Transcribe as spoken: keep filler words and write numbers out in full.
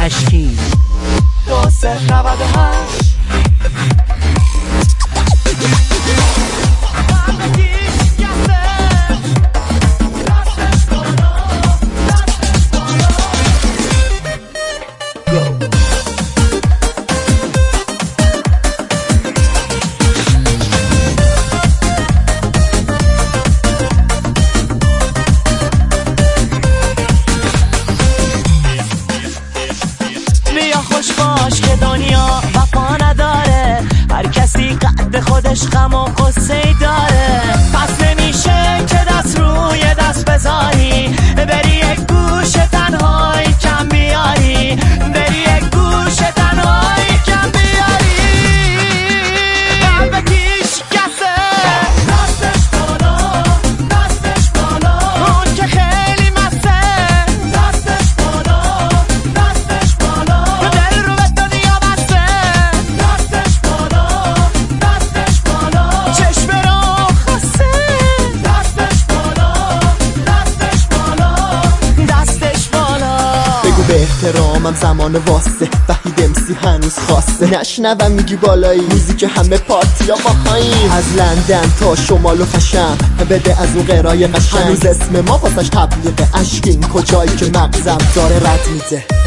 اشکی دو سه نود و هشت خوش باش که دنیا وفا نداره، هر کسی قد خودش غم و قصه داره. پس نمیشه که دست روی دست بذاری، بری یک گوش تنهایی کم بیاری، بری یک گوش تنهایی کم بیاری. قلبت شکسته دستش بالا، دستش بالا، اون که خیلی مسته دستش بالا، دستش بالا، به احترامم زمان واسه وحید امسی هنوز خواسته نشنوم میگی بالایی موزیک همه پارتی ها باهاییم، از لندن تا شمال و خشم بده از اون قرای قشنگ. هنوز اسم ما واسش تبلیغ اشکین کجایی که مغزم داره رد میده.